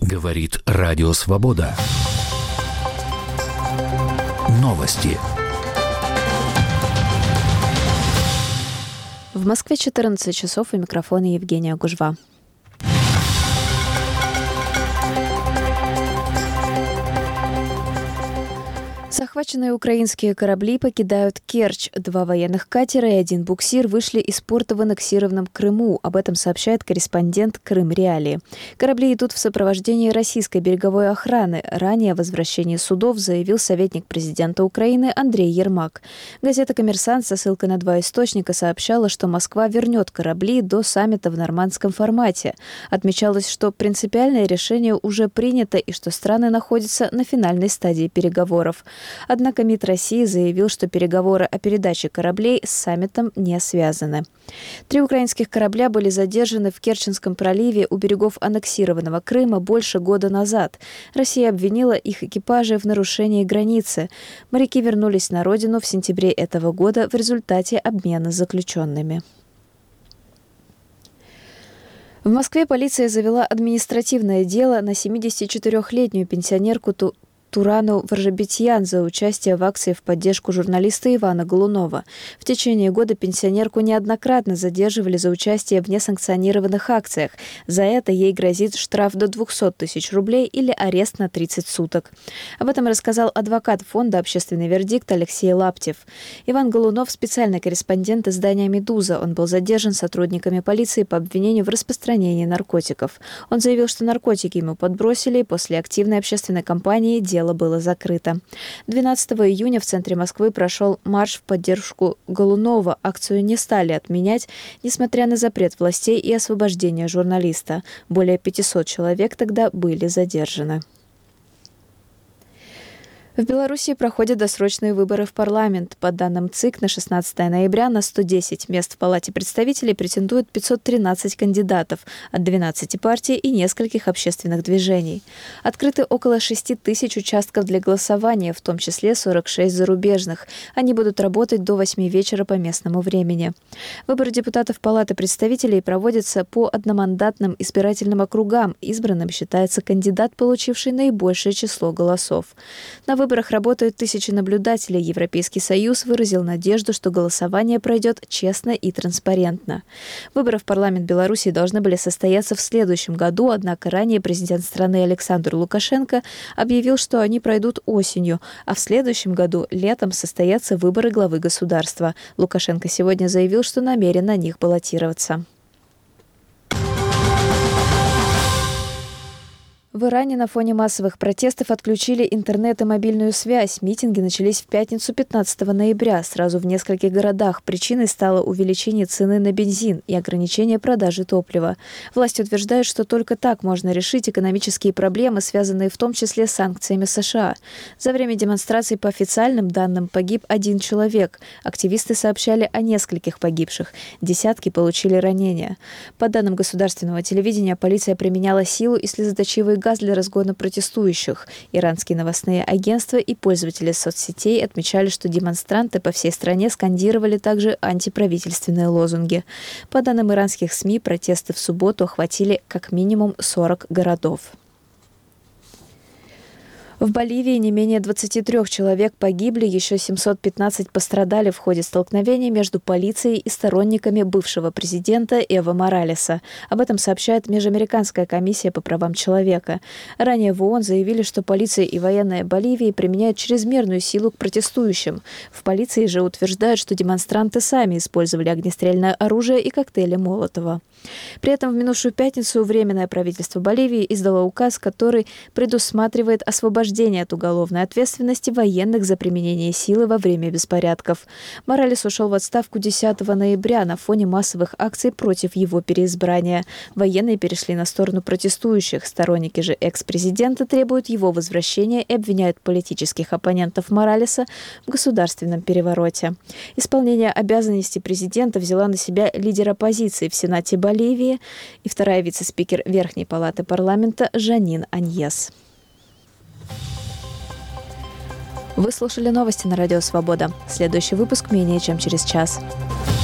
Говорит Радио Свобода. Новости. В Москве 14 часов, у микрофона Евгения Гужва. Захваченные украинские корабли покидают Керчь. 2 военных катера и 1 буксир вышли из порта в аннексированном Крыму. Об этом сообщает корреспондент Крым Реалии. Корабли идут в сопровождении российской береговой охраны. Ранее о возвращении судов заявил советник президента Украины Андрей Ермак. Газета «Коммерсант» со ссылкой на 2 источника сообщала, что Москва вернет корабли до саммита в нормандском формате. Отмечалось, что принципиальное решение уже принято и что страны находятся на финальной стадии переговоров. Однако МИД России заявил, что переговоры о передаче кораблей с саммитом не связаны. 3 украинских корабля были задержаны в Керченском проливе у берегов аннексированного Крыма больше года назад. Россия обвинила их экипажи в нарушении границы. Моряки вернулись на родину в сентябре этого года в результате обмена заключенными. В Москве полиция завела административное дело на 74-летнюю пенсионерку Турану Варжабетьян за участие в акции в поддержку журналиста Ивана Голунова. В течение года пенсионерку неоднократно задерживали за участие в несанкционированных акциях. За это ей грозит штраф до 200 тысяч рублей или арест на 30 суток. Об этом рассказал адвокат фонда «Общественный вердикт» Алексей Лаптев. Иван Голунов – специальный корреспондент издания «Медуза». Он был задержан сотрудниками полиции по обвинению в распространении наркотиков. Он заявил, что наркотики ему подбросили, и после активной общественной кампании дело было закрыто. 12 июня в центре Москвы прошел марш в поддержку Голунова. Акцию не стали отменять, несмотря на запрет властей и освобождение журналиста. Более 500 человек тогда были задержаны. В Беларуси проходят досрочные выборы в парламент. По данным ЦИК, на 16 ноября на 110 мест в Палате представителей претендуют 513 кандидатов от 12 партий и нескольких общественных движений. Открыты около 6 тысяч участков для голосования, в том числе 46 зарубежных. Они будут работать до 8 вечера по местному времени. Выборы депутатов Палаты представителей проводятся по одномандатным избирательным округам. Избранным считается кандидат, получивший наибольшее число голосов. На выборах работают тысячи наблюдателей. Европейский Союз выразил надежду, что голосование пройдет честно и транспарентно. Выборы в парламент Беларуси должны были состояться в следующем году, однако ранее президент страны Александр Лукашенко объявил, что они пройдут осенью, а в следующем году летом состоятся выборы главы государства. Лукашенко сегодня заявил, что намерен на них баллотироваться. В Иране на фоне массовых протестов отключили интернет и мобильную связь. Митинги начались в пятницу 15 ноября, сразу в нескольких городах. Причиной стало увеличение цены на бензин и ограничение продажи топлива. Власти утверждают, что только так можно решить экономические проблемы, связанные в том числе с санкциями США. За время демонстраций по официальным данным погиб 1 человек. Активисты сообщали о нескольких погибших. Десятки получили ранения. По данным государственного телевидения, полиция применяла силу и слезоточивые газ для разгона протестующих. Иранские новостные агентства и пользователи соцсетей отмечали, что демонстранты по всей стране скандировали также антиправительственные лозунги. По данным иранских СМИ, протесты в субботу охватили как минимум 40 городов. В Боливии не менее 23 человек погибли, еще 715 пострадали в ходе столкновения между полицией и сторонниками бывшего президента Эво Моралеса. Об этом сообщает Межамериканская комиссия по правам человека. Ранее в ООН заявили, что полиция и военные Боливии применяют чрезмерную силу к протестующим. В полиции же утверждают, что демонстранты сами использовали огнестрельное оружие и коктейли Молотова. При этом в минувшую пятницу Временное правительство Боливии издало указ, который предусматривает освобождение от уголовной ответственности военных за применение силы во время беспорядков. Моралес ушел в отставку 10 ноября на фоне массовых акций против его переизбрания. Военные перешли на сторону протестующих. Сторонники же экс-президента требуют его возвращения и обвиняют политических оппонентов Моралеса в государственном перевороте. Исполнение обязанностей президента взяла на себя лидер оппозиции в Сенате Боливии и вторая вице-спикер Верхней палаты парламента Жанин Аньес. Вы слушали новости на Радио Свобода. Следующий выпуск менее чем через час.